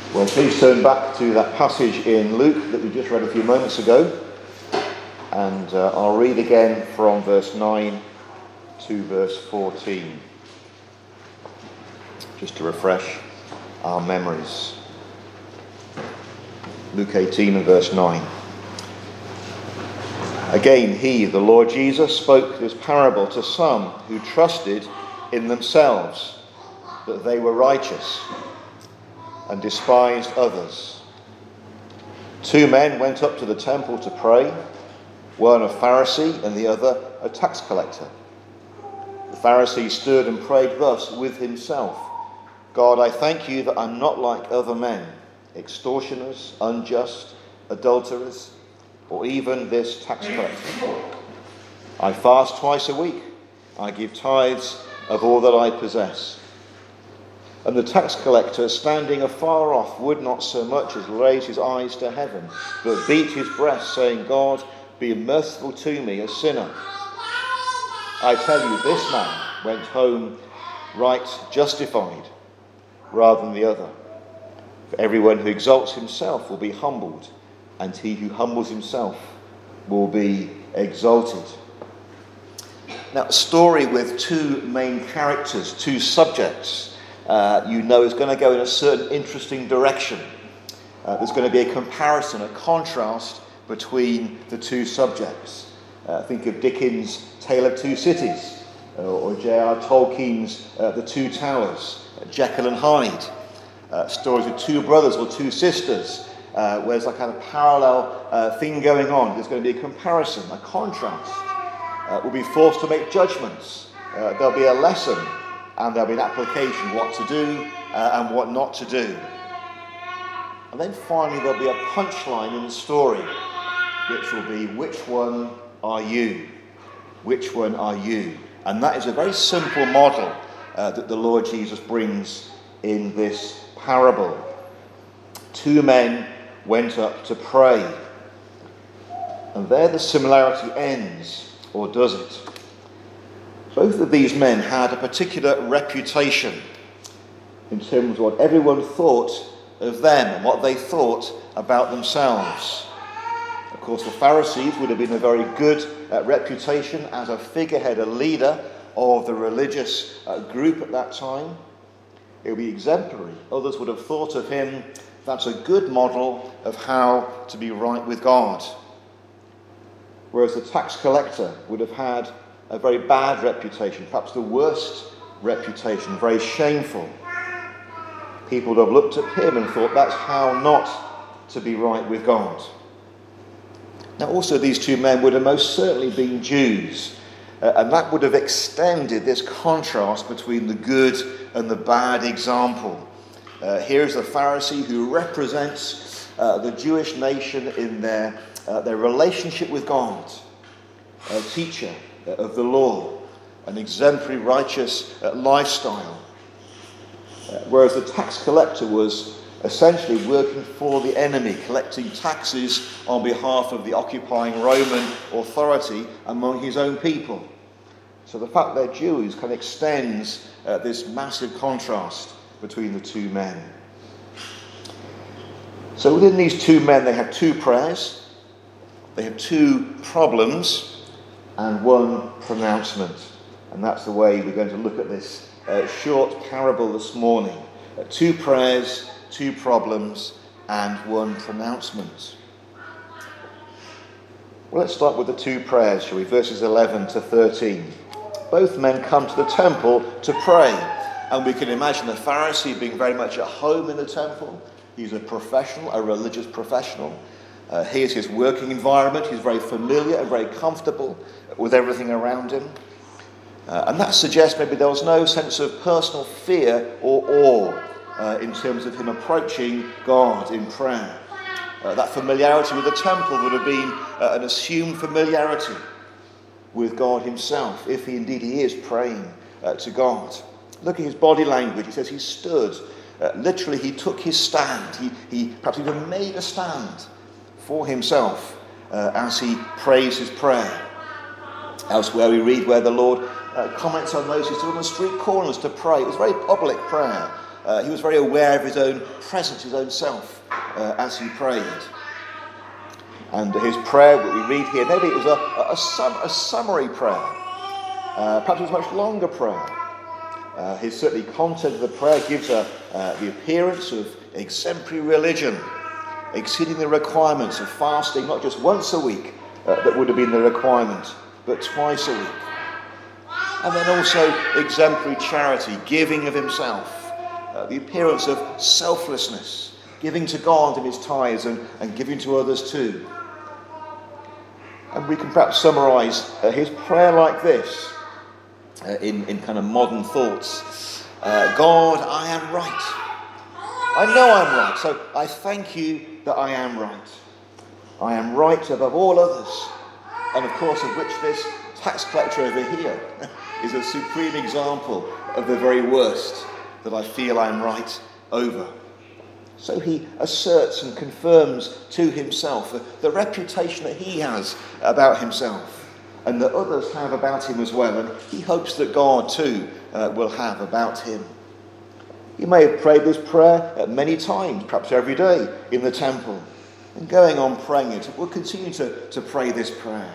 Well, please turn back to that passage in Luke that we just read a few moments ago. And I'll read again from verse 9 to verse 14. Just to refresh our memories. Luke 18 and verse 9. Again, he, the Lord Jesus, spoke this parable to some who trusted in themselves that they were righteous and despised others. 2 men went up to the temple to pray, one a Pharisee and the other a tax collector. The Pharisee stood and prayed thus with himself: God, I thank you that I'm not like other men, extortioners, unjust, adulterers, or even this tax collector. I fast twice a week. I give tithes of all that I possess. And the tax collector, standing afar off, would not so much as raise his eyes to heaven, but beat his breast, saying, God, be merciful to me, a sinner. I tell you, this man went home right, justified, rather than the other. For everyone who exalts himself will be humbled, and he who humbles himself will be exalted. Now, a story with 2 main characters, 2 subjects, is going to go in a certain interesting direction. There's going to be a comparison, a contrast between the 2 subjects. Think of Dickens' Tale of Two Cities, or J.R. Tolkien's The Two Towers, Jekyll and Hyde. Stories of 2 brothers or 2 sisters, where there's a kind of parallel thing going on. There's going to be a comparison, a contrast. We'll be forced to make judgments. There'll be a lesson, and there'll be an application, what to do and what not to do. And then finally there'll be a punchline in the story, which will be, which one are you? Which one are you? And that is a very simple model that the Lord Jesus brings in this parable. 2 men went up to pray. And there the similarity ends, or does it? Both of these men had a particular reputation in terms of what everyone thought of them and what they thought about themselves. Of course, the Pharisees would have been a very good reputation as a figurehead, a leader of the religious group at that time. It would be exemplary. Others would have thought of him, that's a good model of how to be right with God. Whereas the tax collector would have had a very bad reputation, perhaps the worst reputation, very shameful. People would have looked at him and thought that's how not to be right with God. Now also these 2 men would have most certainly been Jews, and that would have extended this contrast between the good and the bad example. Here's the Pharisee who represents the Jewish nation in their relationship with God, a teacher of the law, an exemplary righteous lifestyle. Whereas the tax collector was essentially working for the enemy, collecting taxes on behalf of the occupying Roman authority among his own people. So the fact they're Jews kind of extends this massive contrast between the 2 men. So within these 2 men, they have 2 prayers, they have 2 problems, and 1 pronouncement. And that's the way we're going to look at this short parable this morning. 2 prayers, 2 problems, and 1 pronouncement. Well, let's start with the 2 prayers, shall we? Verses 11 to 13. Both men come to the temple to pray. And we can imagine the Pharisee being very much at home in the temple. He's a professional, a religious professional. Here's his working environment. He's very familiar and very comfortable with everything around him. And that suggests maybe there was no sense of personal fear or awe in terms of him approaching God in prayer. That familiarity with the temple would have been an assumed familiarity with God himself, if indeed he is praying to God. Look at his body language. He says he stood. Literally, he took his stand. He perhaps even made a stand for himself as he prays his prayer. Elsewhere we read where the Lord comments on those who stood on the street corners to pray. It was very public prayer. he was very aware of his own presence, his own self, as he prayed. And his prayer, what we read here, maybe it was a summary prayer. Perhaps it was a much longer prayer. His certainly content of the prayer gives the appearance of exemplary religion, exceeding the requirements of fasting, not just once a week, that would have been the requirement, but twice a week. And then also exemplary charity, giving of himself, the appearance of selflessness, giving to God in his tithes and giving to others too. And we can perhaps summarise his prayer like this, in kind of modern thoughts. God, I am right. I know I'm right, so I thank you that I am right. I am right above all others, and of course of which this tax collector over here is a supreme example of the very worst that I feel I'm right over. So he asserts and confirms to himself the reputation that he has about himself and that others have about him as well, and he hopes that God too will have about him. He may have prayed this prayer many times, perhaps every day in the temple, and going on praying it, will continue to pray this prayer.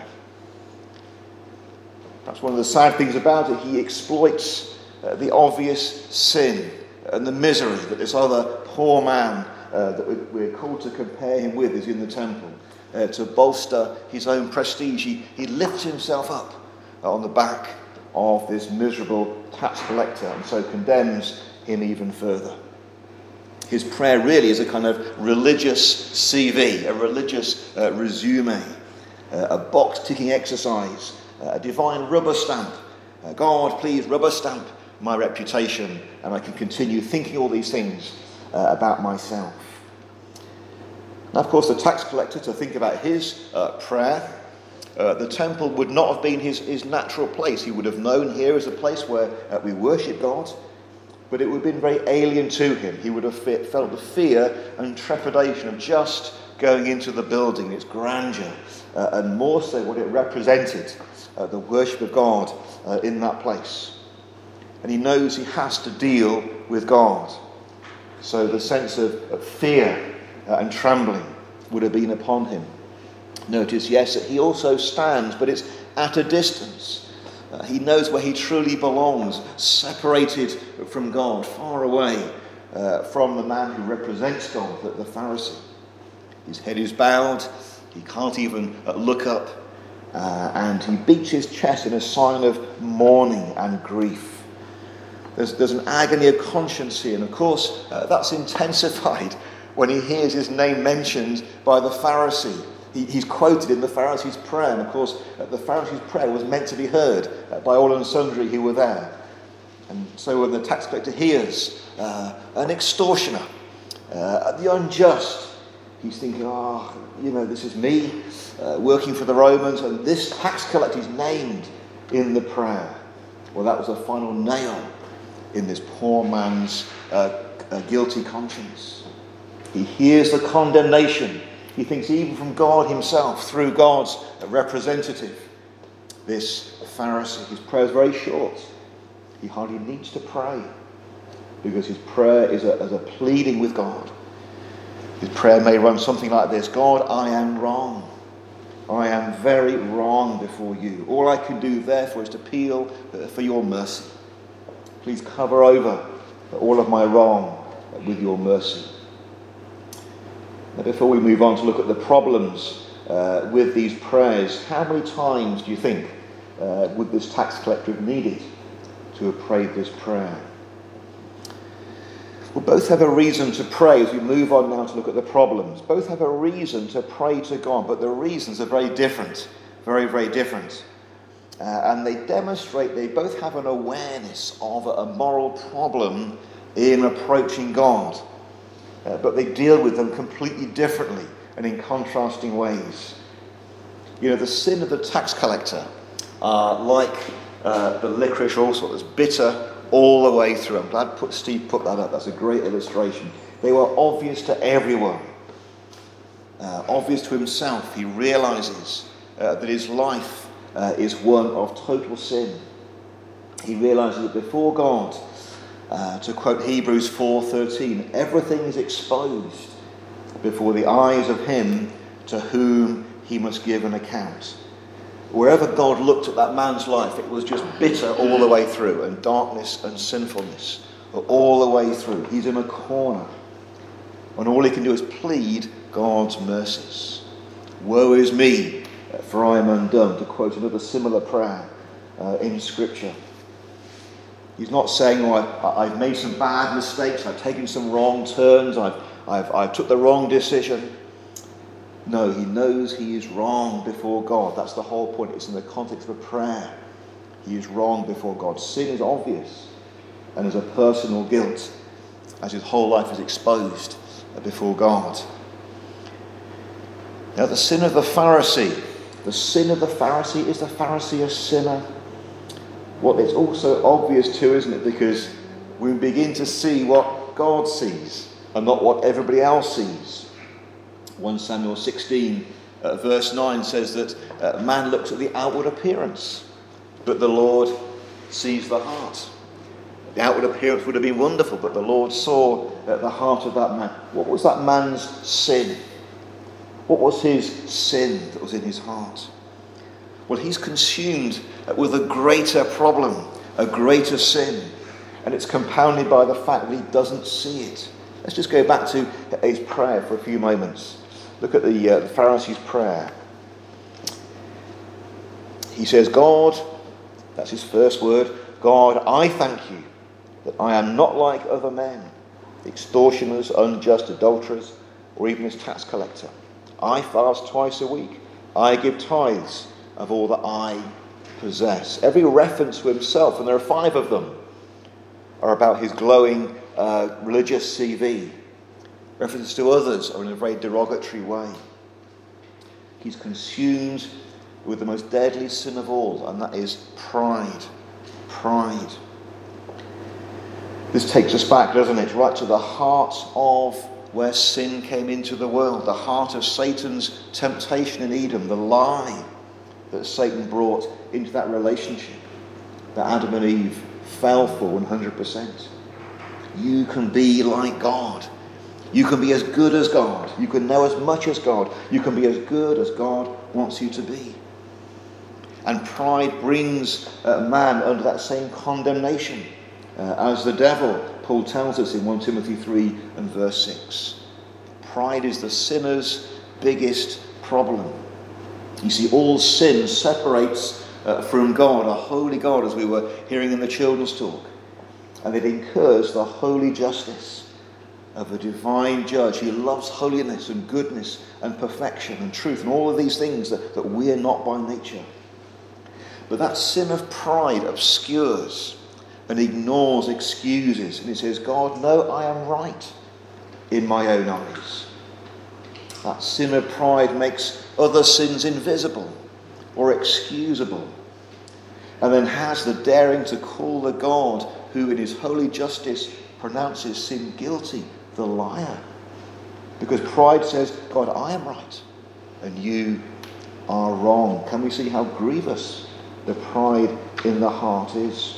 Perhaps one of the sad things about it, he exploits the obvious sin and the misery that this other poor man that we're called to compare him with is in the temple. To bolster his own prestige, he lifts himself up on the back of this miserable tax collector and so condemns him even further. His prayer really is a kind of religious CV, a religious resume, a box-ticking exercise, a divine rubber stamp. God, please rubber stamp my reputation, and I can continue thinking all these things about myself. Now, of course, the tax collector, to think about his prayer, the temple would not have been his natural place. He would have known here as a place where we worship God, but it would have been very alien to him. He would have felt the fear and trepidation of just going into the building, its grandeur, and more so what it represented, the worship of God in that place. And he knows he has to deal with God. So the sense of fear and trembling would have been upon him. Notice, yes, that he also stands, but it's at a distance. He knows where he truly belongs, separated from God, far away from the man who represents God, the Pharisee. His head is bowed, he can't even look up, and he beats his chest in a sign of mourning and grief. There's an agony of conscience here, and of course that's intensified when he hears his name mentioned by the Pharisee. He's quoted in the Pharisee's prayer, and of course the Pharisee's prayer was meant to be heard by all and sundry who were there. And so when the tax collector hears an extortioner, the unjust, he's thinking, this is me working for the Romans, and this tax collector is named in the prayer. Well, that was a final nail in this poor man's guilty conscience. He hears the condemnation. He thinks even from God himself, through God's representative, this Pharisee. His prayer is very short. He hardly needs to pray because his prayer is as a pleading with God. His prayer may run something like this: God, I am wrong. I am very wrong before you. All I can do, therefore, is to appeal for your mercy. Please cover over all of my wrong with your mercy. Now, before we move on to look at the problems with these prayers, how many times do you think would this tax collector have needed to have prayed this prayer? Well, both have a reason to pray as we move on now to look at the problems. Both have a reason to pray to God, but the reasons are very different, very, very different. And they demonstrate they both have an awareness of a moral problem in approaching God. But they deal with them completely differently and in contrasting ways. The sin of the tax collector, like the licorice also, that's bitter all the way through. I'm glad Steve put that up. That's a great illustration. They were obvious to everyone. Obvious to himself. He realizes that his life is one of total sin. He realizes that before God, To quote Hebrews 4:13, everything is exposed before the eyes of him to whom he must give an account. Wherever God looked at that man's life, it was just bitter all the way through, and darkness and sinfulness all the way through. He's in a corner, and all he can do is plead God's mercies. Woe is me, for I am undone, to quote another similar prayer in Scripture. He's not saying, I've made some bad mistakes, I've taken some wrong turns, I've took the wrong decision. No, he knows he is wrong before God. That's the whole point. It's in the context of a prayer. He is wrong before God. Sin is obvious, and as a personal guilt, as his whole life is exposed before God. Now, the sin of the Pharisee. The sin of the Pharisee, is the Pharisee a sinner? Well, it's also obvious too, isn't it? Because we begin to see what God sees and not what everybody else sees. 1 Samuel 16 verse 9 says that man looks at the outward appearance, but the Lord sees the heart. The outward appearance would have been wonderful, but the Lord saw the heart of that man. What was that man's sin? What was his sin that was in his heart? Well, he's consumed with a greater problem, a greater sin, and it's compounded by the fact that he doesn't see it. Let's just go back to his prayer for a few moments. Look at the Pharisee's prayer. He says, God, that's his first word, God, I thank you that I am not like other men, extortioners, unjust, adulterers, or even this tax collector. I fast twice a week. I give tithes of all that I possess. Every reference to himself, and there are 5 of them, are about his glowing religious CV. References to others are in a very derogatory way. He's consumed with the most deadly sin of all, and that is pride. Pride. This takes us back, doesn't it, right to the heart of where sin came into the world, the heart of Satan's temptation in Eden, the lie that Satan brought into that relationship that Adam and Eve fell for 100%. You can be like God. You can be as good as God. You can know as much as God. You can be as good as God wants you to be. And pride brings man under that same condemnation as the devil, Paul tells us in 1 Timothy 3 and verse 6. Pride is the sinner's biggest problem. You see, all sin separates from God, a holy God, as we were hearing in the children's talk. And it incurs the holy justice of a divine judge. He loves holiness and goodness and perfection and truth and all of these things that we are not by nature. But that sin of pride obscures and ignores excuses. And it says, God, no, I am right in my own eyes. That sin of pride makes other sins invisible or excusable. And then has the daring to call the God who in his holy justice pronounces sin guilty, the liar. Because pride says, God, I am right and you are wrong. Can we see how grievous the pride in the heart is?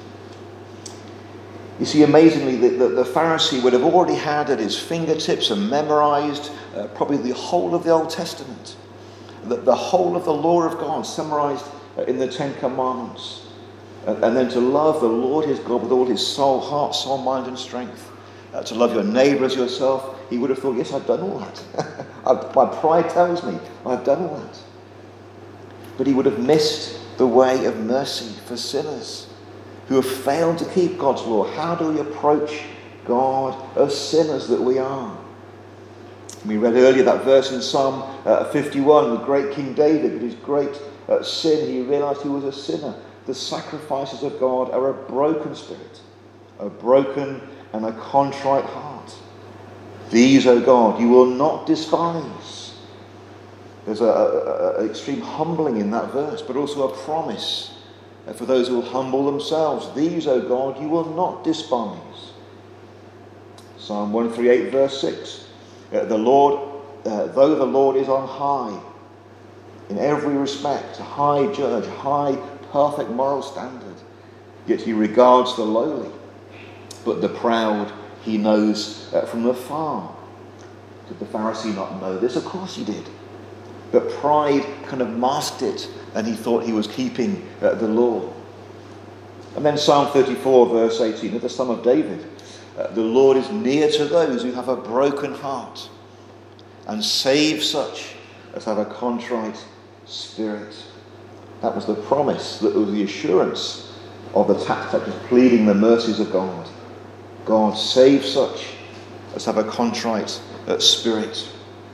You see, amazingly, the Pharisee would have already had at his fingertips and memorized probably the whole of the Old Testament, the whole of the law of God summarized in the 10 Commandments, and then to love the Lord his God with all his soul, heart, soul, mind and strength, to love your neighbour as yourself. He would have thought, yes, I've done all that. My pride tells me I've done all that. But he would have missed the way of mercy for sinners who have failed to keep God's law. How do we approach God as sinners that we are? We read earlier that verse in Psalm 51, the great King David, with his great sin, he realized he was a sinner. The sacrifices of God are a broken spirit, a broken and a contrite heart. These, O God, you will not despise. There's an extreme humbling in that verse, but also a promise for those who will humble themselves. These, O God, you will not despise. Psalm 138, verse 6. Though the Lord is on high, in every respect, a high judge, high, perfect moral standard, yet he regards the lowly. but the proud he knows from afar. Did the Pharisee not know this? Of course he did. But pride kind of masked it, and he thought he was keeping the law. And then Psalm 34, verse 18, of the Son of David. The Lord is near to those who have a broken heart, and save such as have a contrite spirit. That was the promise, that was the assurance of the tax collectors pleading the mercies of God. God, save such as have a contrite spirit.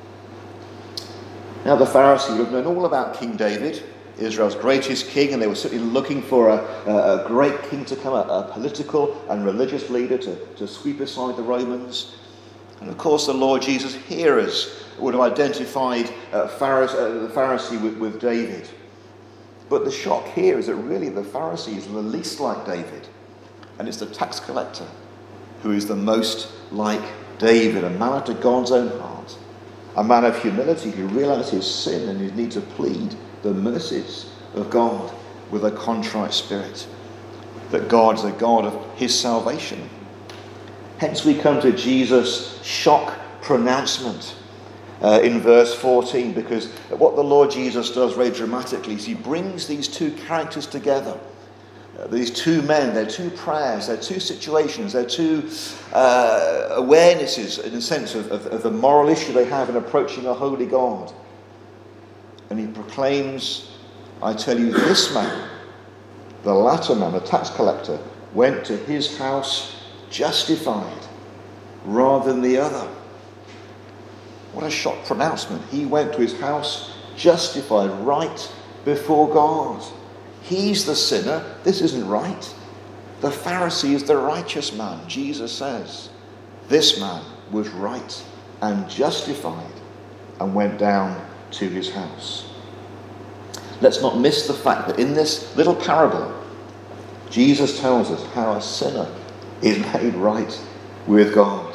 Now the Pharisees would have known all about King David, Israel's greatest king, and they were certainly looking for a great king to come, a political and religious leader to sweep aside the Romans. And of course the Lord Jesus' hearers would have identified the Pharisee with David. But the shock here is that really the Pharisee is the least like David, and it's the tax collector who is the most like David, a man after God's own heart, a man of humility who realized his sin and his need to plead the mercies of God with a contrite spirit, that God is a God of his salvation. Hence we come to Jesus' shock pronouncement in verse 14, because what the Lord Jesus does very dramatically is he brings these two characters together. These two men, their two prayers, their two situations, their two awarenesses in the sense of the moral issue they have in approaching a holy God. And he proclaims, I tell you, this man, the latter man, the tax collector, went to his house justified rather than the other. What a shock pronouncement. He went to his house justified right before God. He's the sinner. This isn't right. The Pharisee is the righteous man. Jesus says, this man was right and justified and went down to his house. Let's not miss the fact that in this little parable, Jesus tells us how a sinner is made right with God.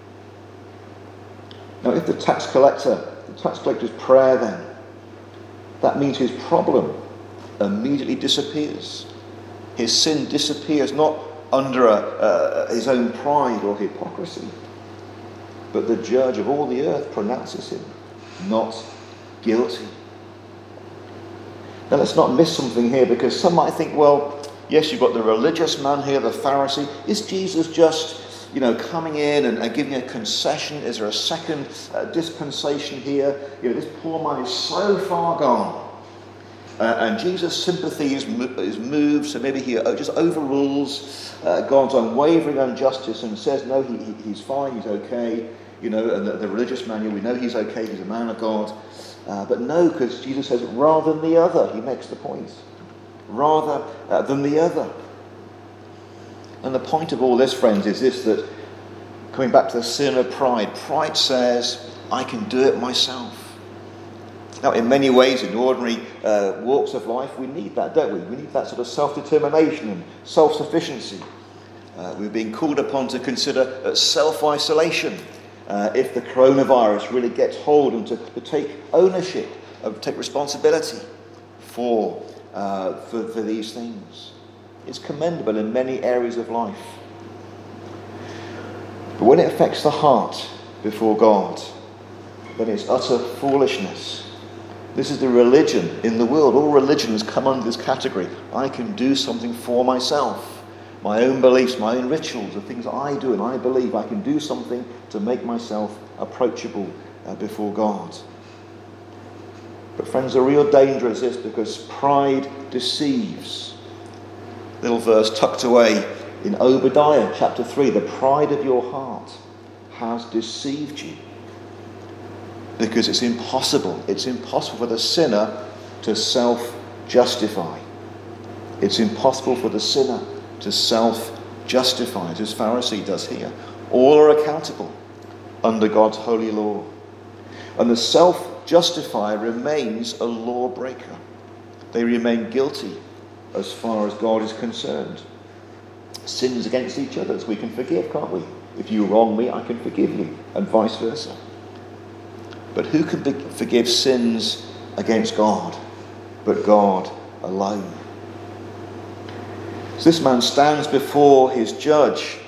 Now, if the tax collector's prayer then, that means his problem immediately disappears. His sin disappears not under his own pride or hypocrisy, but the judge of all the earth pronounces him not guilty. Now let's not miss something here, because some might think, well, yes, you've got the religious man here, the Pharisee. Is Jesus just, coming in and giving a concession? Is there a second dispensation here? This poor man is so far gone. And Jesus' sympathy is moved, so maybe he just overrules God's unwavering injustice and says, no, he's fine, he's okay. And the religious man, we know he's okay, he's a man of God. But no, because Jesus says, rather than the other, he makes the point. Rather than the other. And the point of all this, friends, is this, that coming back to the sin of pride says, I can do it myself. Now, in many ways, in ordinary walks of life, we need that, don't we? We need that sort of self-determination and self-sufficiency. We're being called upon to consider self-isolation if the coronavirus really gets hold, and to take ownership, take responsibility for these things. It's commendable in many areas of life. But when it affects the heart before God, then it's utter foolishness. This is the religion in the world. All religions come under this category. I can do something for myself. My own beliefs, my own rituals, the things I do and I believe, I can do something to make myself approachable before God. But friends, the real danger is this, because pride deceives. Little verse tucked away in Obadiah chapter 3, the pride of your heart has deceived you. Because it's impossible for the sinner to self-justify. It's impossible for the sinner to self-justify, as this Pharisee does here. All are accountable under God's holy law. And the self-justifier remains a lawbreaker. They remain guilty as far as God is concerned. Sins against each other, we can forgive, can't we? If you wrong me, I can forgive you, and vice versa. But who can forgive sins against God but God alone? So this man stands before his judge,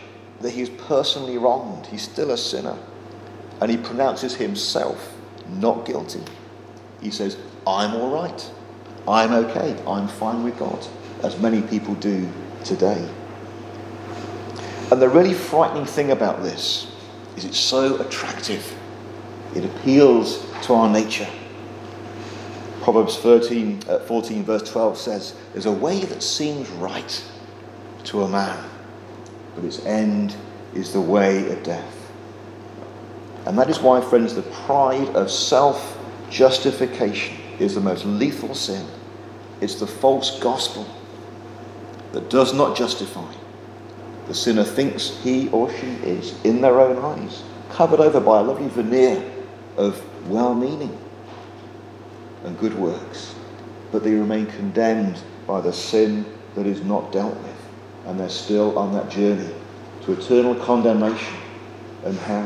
that he's personally wronged. He's still a sinner. And he pronounces himself not guilty. He says, I'm all right. I'm okay. I'm fine with God, as many people do today. And the really frightening thing about this is it's so attractive. It appeals to our nature. Proverbs 14 verse 12 says, there's a way that seems right to a man, but its end is the way of death. And that is why, friends, the pride of self-justification is the most lethal sin. It's the false gospel that does not justify. The sinner thinks he or she is, in their own eyes, covered over by a lovely veneer of well-meaning and good works, but they remain condemned by the sin that is not dealt with, and they're still on that journey to eternal condemnation and hell.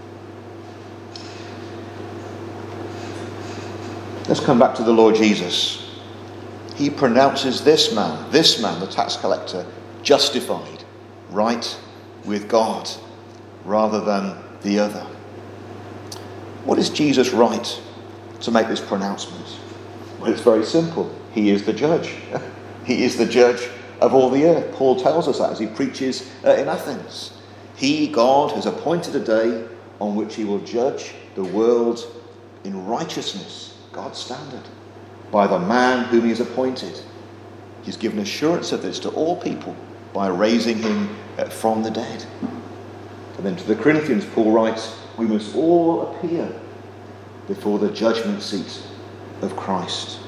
Let's come back to the Lord Jesus. He pronounces this man, the tax collector, justified, right with God, rather than the other. What is Jesus right to make this pronouncement? Well, it's very simple. He is the judge. He is the judge of all the earth. Paul tells us that as he preaches in Athens. He, God, has appointed a day on which he will judge the world in righteousness, God's standard, by the man whom he has appointed. He's given assurance of this to all people by raising him from the dead. And then to the Corinthians, Paul writes, we must all appear before the judgment seat of Christ.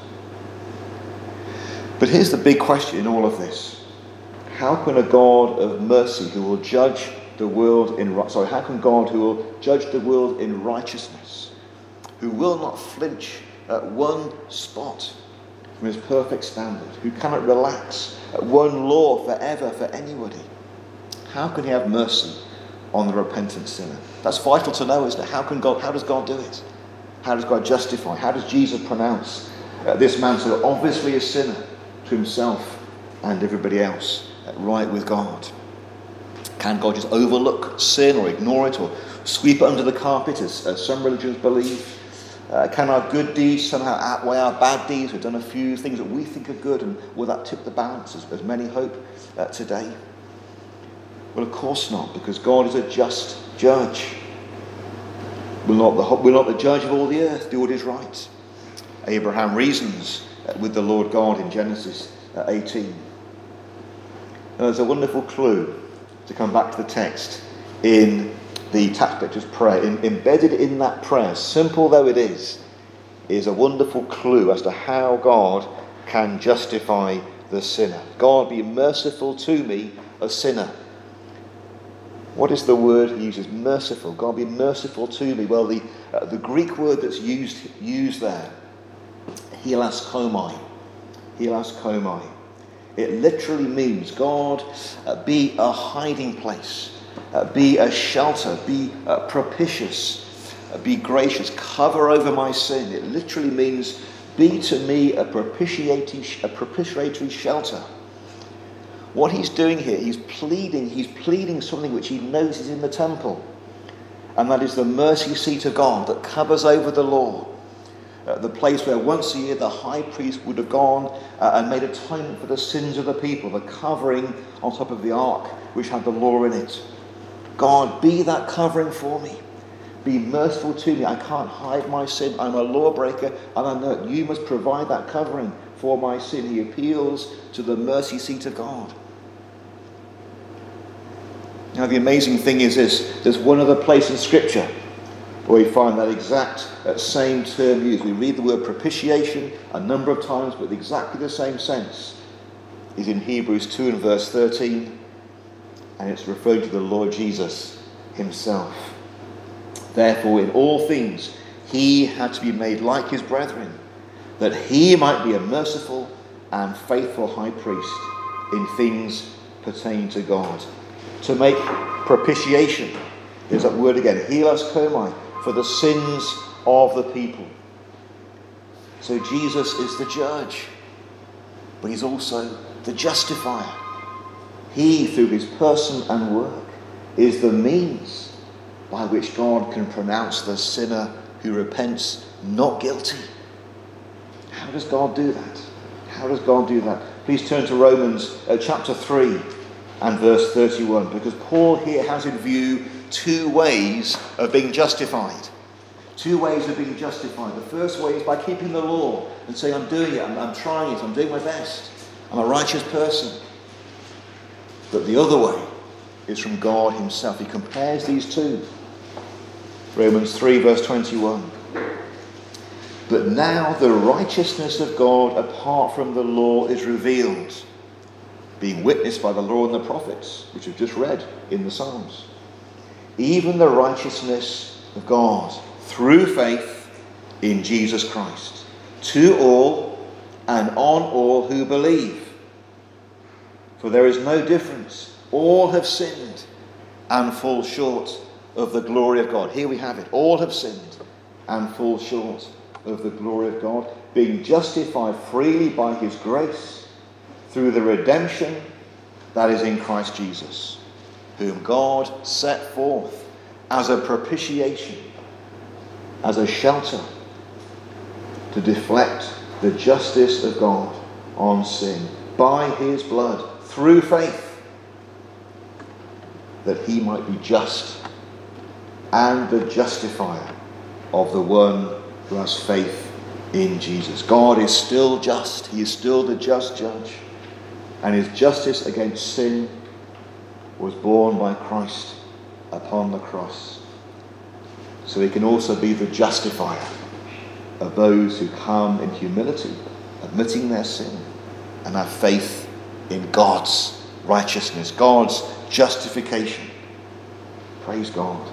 But here's the big question in all of this. How can a God of mercy who will judge the world how can God who will judge the world in righteousness, who will not flinch at one spot from his perfect standard, who cannot relax at one law forever for anybody, how can he have mercy on the repentant sinner? That's vital to know, isn't it? How does God do it? How does God justify? How does Jesus pronounce this man so obviously a sinner to himself and everybody else right with God? Can God just overlook sin or ignore it or sweep it under the carpet as some religions believe? Can our good deeds somehow outweigh our bad deeds? We've done a few things that we think are good, and will that tip the balance as many hope today? Well, of course not, because God is a just judge. Will not the judge of all the earth do what is right? Abraham reasons with the Lord God in Genesis 18. And there's a wonderful clue to come back to the text in the tax collector's prayer. Embedded in that prayer, simple though it is a wonderful clue as to how God can justify the sinner. God, be merciful to me, a sinner. What is the word he uses? Merciful. God, be merciful to me. Well, the Greek word that's used there, hilaskomai. Hilaskomai. It literally means, God, be a hiding place, be a shelter, be propitious, be gracious, cover over my sin. It literally means, be to me a propitiatory shelter. What he's doing here, he's pleading something which he knows is in the temple. And that is the mercy seat of God that covers over the law. The place where once a year the high priest would have gone and made atonement for the sins of the people. The covering on top of the ark which had the law in it. God, be that covering for me. Be merciful to me. I can't hide my sin. I'm a lawbreaker, and I know you must provide that covering for my sin. He appeals to the mercy seat of God. Now, the amazing thing is this. There's one other place in Scripture where we find that exact same term used. We read the word propitiation a number of times, but exactly the same sense is in Hebrews 2 and verse 13, and it's referring to the Lord Jesus himself. Therefore, in all things, he had to be made like his brethren, that he might be a merciful and faithful high priest in things pertaining to God. To make propitiation, there's that word again, hilaskomai, for the sins of the people. So Jesus is the judge, but he's also the justifier. He, through his person and work, is the means by which God can pronounce the sinner who repents not guilty. How does God do that? How does God do that? Please turn to Romans chapter 3 and verse 31, because Paul here has in view two ways of being justified. Two ways of being justified. The first way is by keeping the law and saying, I'm doing it, I'm trying it, I'm doing my best, I'm a righteous person. But the other way is from God himself. He compares these two. Romans 3 verse 21. But now the righteousness of God apart from the law is revealed, being witnessed by the law and the prophets, which we've just read in the Psalms. Even the righteousness of God through faith in Jesus Christ, to all and on all who believe. For there is no difference. All have sinned and fall short of the glory of God. Here we have it. All have sinned and fall short of the glory of God, being justified freely by his grace through the redemption that is in Christ Jesus, whom God set forth as a propitiation, as a shelter to deflect the justice of God on sin by his blood through faith, that he might be just and the justifier of the one who has faith in Jesus. God is still just. He is still the just judge. And his justice against sin was borne by Christ upon the cross. So he can also be the justifier of those who come in humility, admitting their sin, and have faith in God's righteousness, God's justification. Praise God.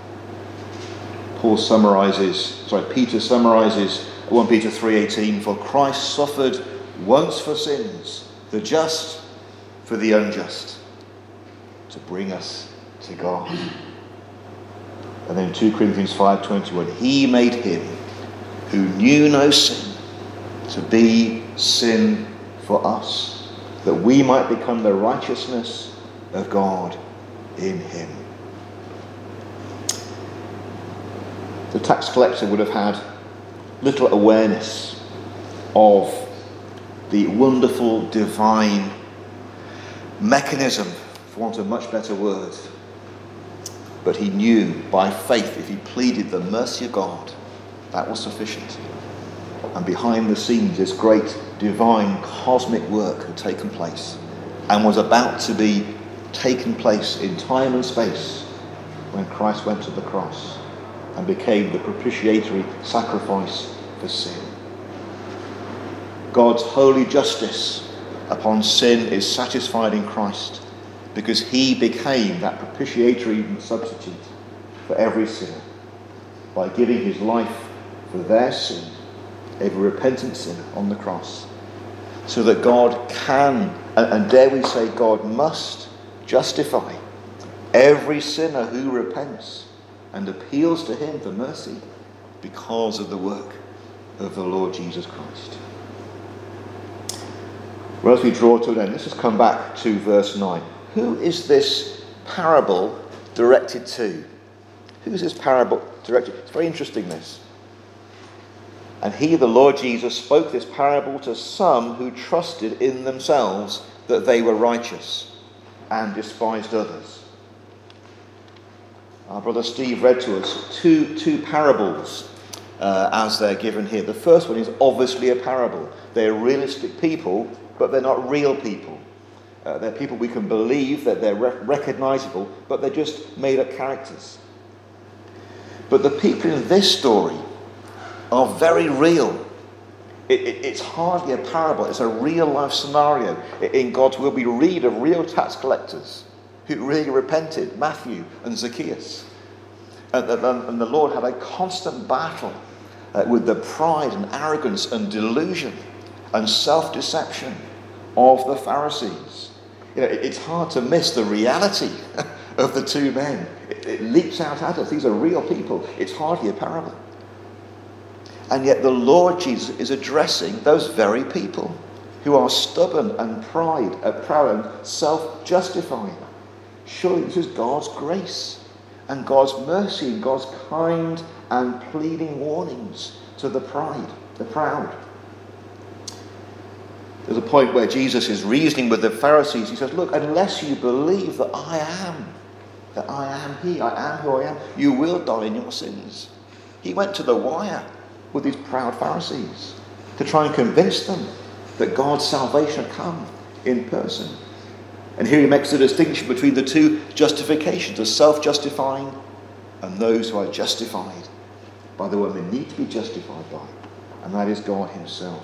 Peter summarizes 1 Peter 3:18, for Christ suffered once for sins, the just for the unjust, to bring us to God. And then 2 Corinthians 5:21, he made him who knew no sin to be sin for us, that we might become the righteousness of God in him. The tax collector would have had little awareness of the wonderful divine mechanism, for want of a much better word. But he knew by faith, if he pleaded the mercy of God, that was sufficient. And behind the scenes, this great divine cosmic work had taken place and was about to be taken place in time and space when Christ went to the cross and became the propitiatory sacrifice for sin. God's holy justice upon sin is satisfied in Christ because he became that propitiatory substitute for every sinner by giving his life for their sin, every repentant sinner on the cross, so that God can, and dare we say God must, justify every sinner who repents and appeals to him for mercy because of the work of the Lord Jesus Christ. Well, as we draw to an end, let's just come back to verse 9. Who is this parable directed to? Who is this parable directed to? It's very interesting, this. And he, the Lord Jesus, spoke this parable to some who trusted in themselves that they were righteous and despised others. Our brother Steve read to us two parables as they're given here. The first one is obviously a parable. They're realistic people, but they're not real people. They're people we can believe, that they're recognizable, but they're just made-up characters. But the people in this story are very real. It's hardly a parable. It's a real-life scenario. In God's will, we read of real tax collectors who really repented, Matthew and Zacchaeus. And the Lord had a constant battle with the pride and arrogance and delusion and self-deception of the Pharisees. It's hard to miss the reality of the two men. It leaps out at us. These are real people. It's hardly a parable. And yet the Lord Jesus is addressing those very people who are stubborn and proud and self-justifying. Surely this is God's grace and God's mercy and God's kind and pleading warnings to the proud. There's a point where Jesus is reasoning with the Pharisees. He says, look, unless you believe that I am he, I am who I am, you will die in your sins. He went to the wire with these proud Pharisees to try and convince them that God's salvation had come in person. And here he makes the distinction between the two justifications, the self-justifying and those who are justified by the one they need to be justified by, and that is God himself.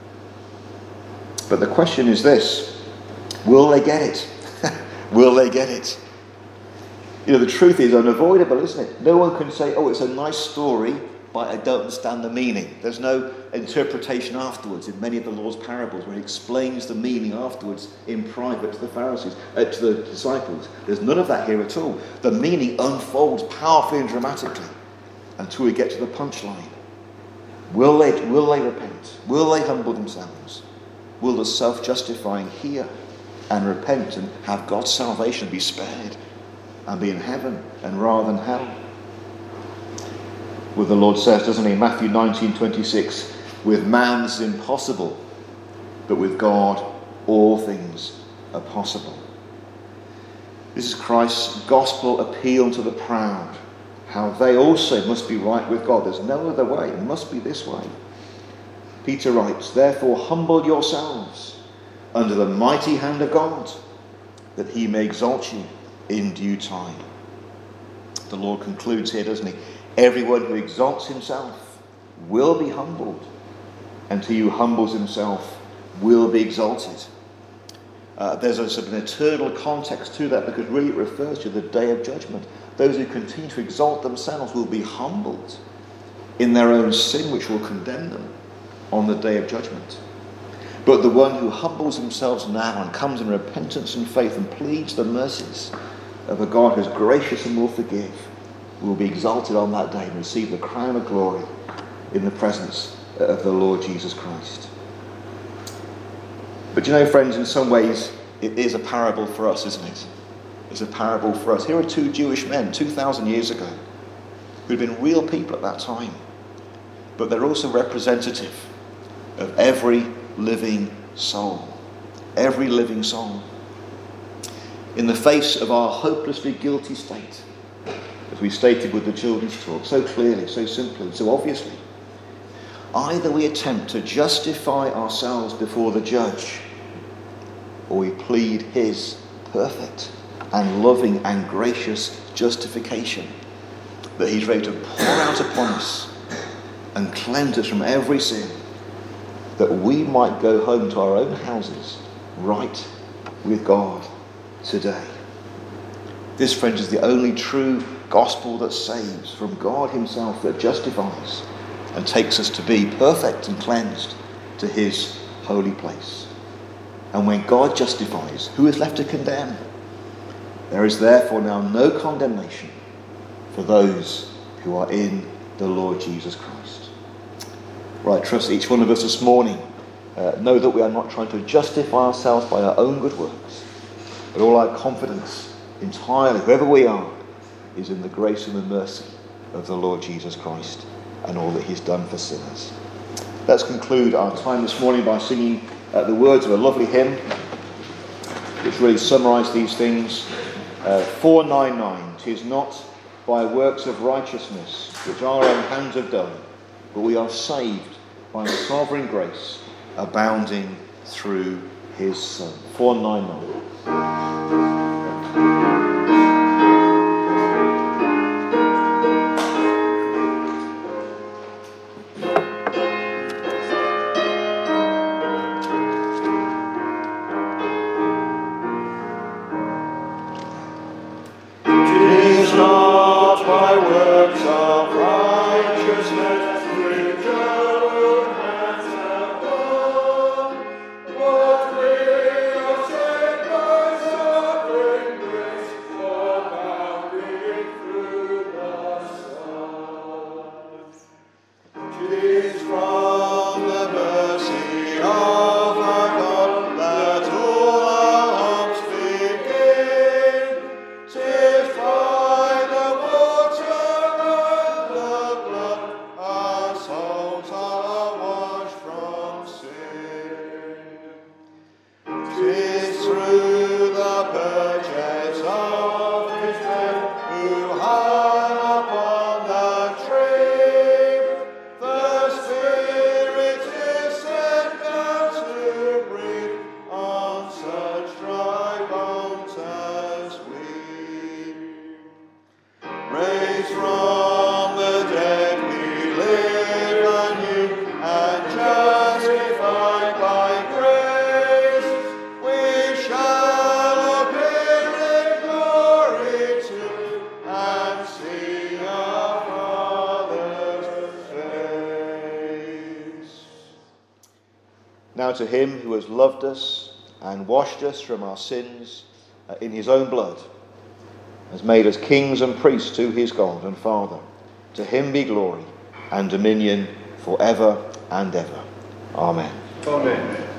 But the question is this: will they get it? Will they get it? You know, the truth is unavoidable, isn't it? No one can say, oh, it's a nice story, but I don't understand the meaning. There's no interpretation afterwards in many of the Lord's parables where he explains the meaning afterwards in private to the Pharisees, to the disciples. There's none of that here at all. The meaning unfolds powerfully and dramatically until we get to the punchline. Will they repent? Will they humble themselves? Will the self-justifying hear and repent and have God's salvation be spared and be in heaven and rather than hell? Well, the Lord says, doesn't he, in Matthew 19:26, with man this is impossible, but with God all things are possible. This is Christ's gospel appeal to the proud, how they also must be right with God. There's no other way. It must be this way. Peter writes, therefore humble yourselves under the mighty hand of God, that he may exalt you in due time. The Lord concludes here, doesn't he? Everyone who exalts himself will be humbled, and he who humbles himself will be exalted. There's a sort of an eternal context to that, because really it refers to the day of judgment. Those who continue to exalt themselves will be humbled in their own sin, which will condemn them on the day of judgment. But the one who humbles themselves now and comes in repentance and faith and pleads the mercies of a God who is gracious and will forgive will be exalted on that day and receive the crown of glory in the presence of the Lord Jesus Christ. But you know, friends, in some ways it is a parable for us, isn't it? It's a parable for us. Here are two Jewish men 2,000 years ago who'd been real people at that time, but they're also representative of every living soul. Every living soul. In the face of our hopelessly guilty state, as we stated with the children's talk, so clearly, so simply, so obviously, either we attempt to justify ourselves before the judge, or we plead his perfect and loving and gracious justification that he's ready to pour out upon us and cleanse us from every sin, that we might go home to our own houses right with God today. This, friends, is the only true gospel that saves, from God himself, that justifies and takes us to be perfect and cleansed to his holy place. And when God justifies, who is left to condemn? There is therefore now no condemnation for those who are in the Lord Jesus Christ. Right, trust each one of us this morning. Know that we are not trying to justify ourselves by our own good works, but all our confidence entirely, whoever we are, is in the grace and the mercy of the Lord Jesus Christ and all that he's done for sinners. Let's conclude our time this morning by singing the words of a lovely hymn which really summarise these things. 499, "'Tis not by works of righteousness which our own hands have done, but we are saved by sovereign grace abounding through his Son." 499. Now to him who has loved us and washed us from our sins in his own blood, has made us kings and priests to his God and Father. To him be glory and dominion forever and ever. Amen. Amen.